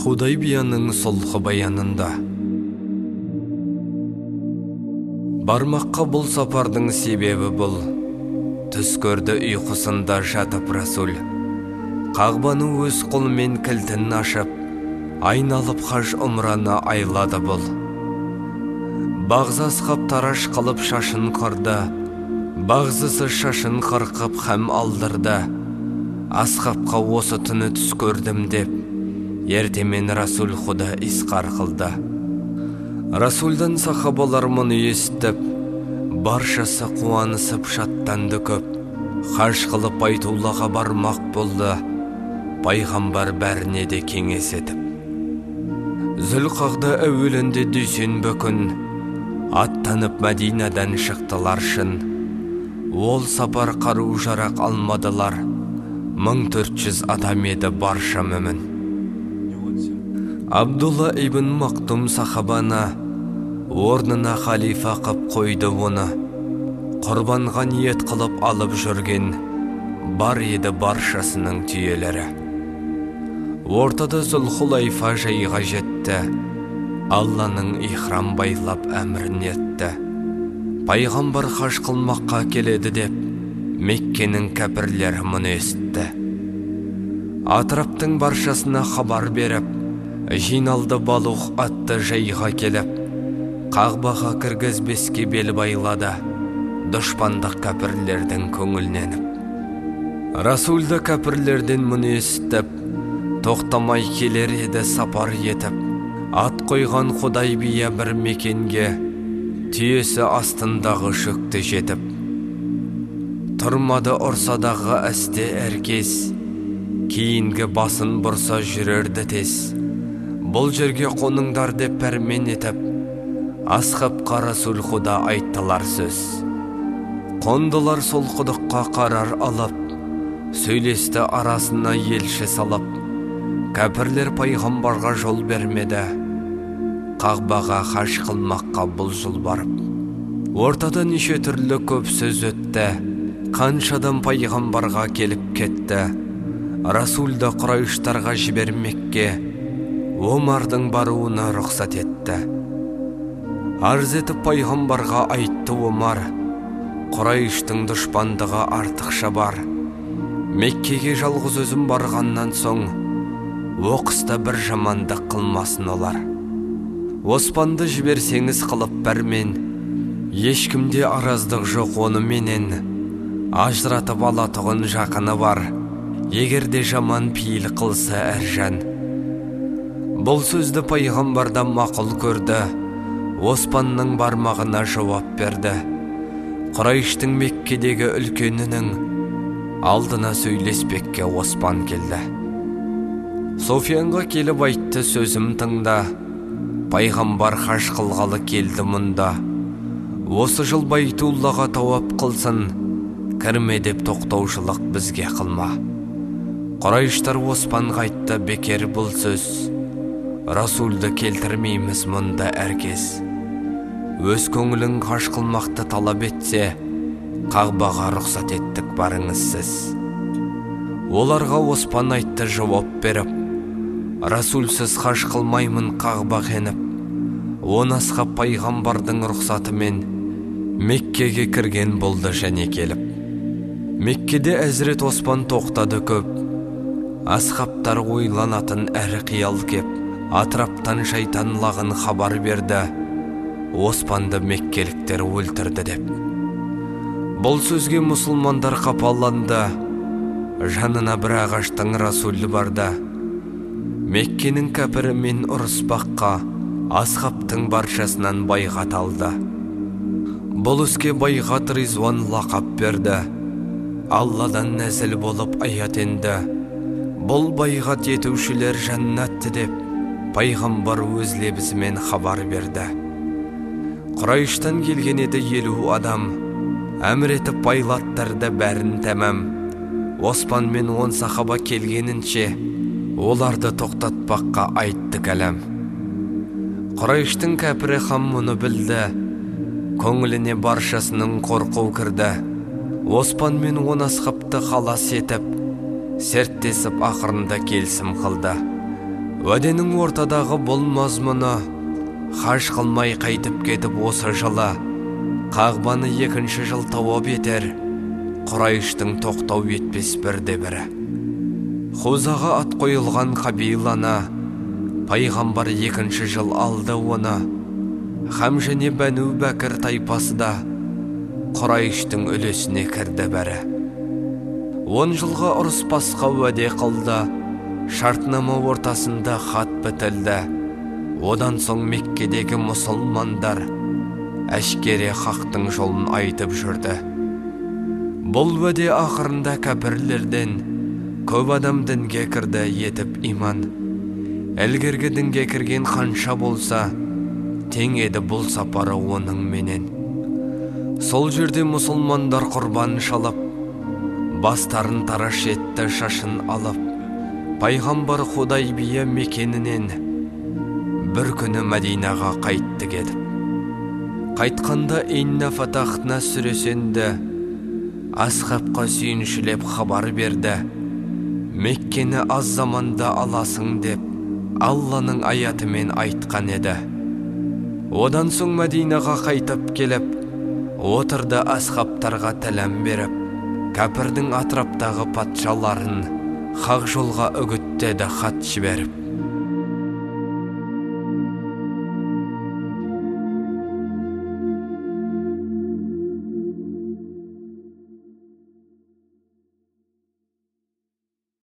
Худайбияның солқы баянында. Бармаққа бұл сапардың себебі бұл. Түс көрді ұйқысында жатып Расул. Қағбаны өз қолымен кілтін ашып, айналып хаж умраны айлады бұл. Бағзы асқап тараш қылып шашын қырды, бағзысы шашын қырқып хәм алдырды. Асқапқа осы түні түс көрдім деп, ертемен Расул Худа исқар қылды. Расулдан сахабалар мұны естіп, баршасы қуанысып шаттанды көп. Хаж қылып Байтуллаға бармақ болды, пайғамбар бәріне де кеңес етіп. Зүлқағда әуелінде дүйсенбі күн, аттанып Мәдинадан шықтылар шын. Ол сапар қару жарақ алмадылар, 1400 адам еді барша мүмін. Абдулла ибн Мақтум сахабаны орнына халифа қып қойды оны. Құрбанға ниет қылып алып жүрген бар еді баршасының түйелері. Ортада Зулхулайфа жайға жетті, Алланың ихрам байлап әмірін етті. Пайғамбар хаж қылмаққа келеді деп, Меккенің кәпірлері мұны естті. Атраптың баршасына хабар беріп, жиналды Балух атты жайға келіп, Қағбаға кіргізбеске бел байлады, дұшпандық кәпірлердің көңілненіп. Расулды кәпірлерден мұны естіп, тоқтамай келер еді сапар етіп, ат қойған Худайбия бір мекенге, түйесі астындағы шөкті жетіп. Тұрмады ұрсадағы әсте әркес, кейінгі басын бұрса жүрерді тез. Бұл жерге қоныңдар деп пәрмен етіп, асхабқа Расул Худа айттылар сөз. Қондылар сол құдыққа қарар алып, сөйлесті арасына елші салып. Кәпірлер пайғамбарға жол бермеді, Қағбаға хаж қылмаққа бұл жыл барып. Ортада неше түрлі көп сөз өтті, қаншадан пайғамбарға келіп кетті. Расулды Құрайыштарға жібермекке Омардың баруына рұқсат етті. Арз етіп пайғамбарға айтты Омар, Құрайыштың дұшпандығы артықша бар. Меккеге жалғыз өзім барғаннан соң, оқыста бір жамандық қылмасын олар. Оспанды жіберсеңіз қылып бәрмен, ешкімде араздық жоқ оныменен. Ажыратып алатұғын жақыны бар, егерде жаман пейіл қылса әр жан. Бұл сөзді пайғамбардан мақұл көрді, Оспанның бармағына жауап берді. Құрайыштың Меккедегі үлкенінің алдына сөйлеспекке Оспан келді. Софиянға келіп айтты сөзім тыңда, пайғамбар хаж қылғалы келді мұнда. Осы жыл Байтуллаға тауап қылсын, кірме деп тоқтаушылық бізге қылма. Құрайыштар Оспанға айтты, бекер бұл сөз. Расулды келтірмейміз мұнда әркез. Өз көңілің хаж қылмақты талап етсе, Қағбаға рұқсат еттік барыңыз сіз. Оларға Оспан айтты жауап беріп, Расулсыз хаж қылмаймын Қағбаға еніп. Он асхаб пайғамбардың рұқсатымен Меккеге кірген болды және келіп. Меккеде әзірет Оспан тоқтады көп. Асхабтар ойланатын әрі қиял кеп, Атраптан шайтан лағын хабар берді, Оспанды меккеліктер өлтірді деп. Бұл сөзге мұсылмандар қапаланды, жанына бір ағаштың Расулі барды. Меккенің кәпірімен ұрыспаққа асхабтың баршасынан байғат алды. Бұл іске байғат Ризуан лақап берді. Алладан нәзіл болып аят енді. Бұл байғат етушілер жаннатты деп, пайғамбар өз лебізімен хабар берді. Құрайыштан келген еді 50 адам, әмір етіп байлаттырды бәрін тәмам. Оспан мен 10 сахаба келгенінше, оларды тоқтатпаққа айтты кәлем. Құрайыштың кәпірі хам мұны білді, көңіліне баршасының қорқу кірді. Оспан мен 10 асхабты халас етіп, серттесіп ақырында келісім қылды. Уәденің ортадағы бұл мазмұны хаж қылмай қайтып кетіп осы жылы Қағбаны екінші жыл тауап етер, Құрайыштың тоқтау етпес бірде бірі. Хузаға ат қойылған қабиланы пайғамбар екінші жыл алды оны, һәм және Бәну Бәкір тайпасы да Құрайыштың үлесіне кірді бәрі. 10 жылға ұрыспасқа уәде қылды, шартнама ортасында хат бітілді. Одан соң Меккедегі мұсылмандар әшкере хақтың жолын айтып жүрді. Бұл уәде ақырында кәпірлерден көп адам дінге кірді етіп иман. Әлгерге дінге кірген қанша болса, тең еді бұл сапары оның менен. Сол жерде мұсылмандар құрбан шалып, бастарын тараш етті шашын алып, пайғамбар Худайбия мекенінен бір күні Мәдинаға қайтты кетіп. Қайтқанда Инна Фатахна сүресенді, асхабқа сүйіншілеп хабар берді. Меккені аз заманда аласың деп, Алланың аятымен айтқан еді. Одан соң Мәдинаға қайтып келіп, отырды асхабтарға тәлім беріп, кәпірдің атраптағы патшаларын хақ жолға үгіттеді хат жіберіп.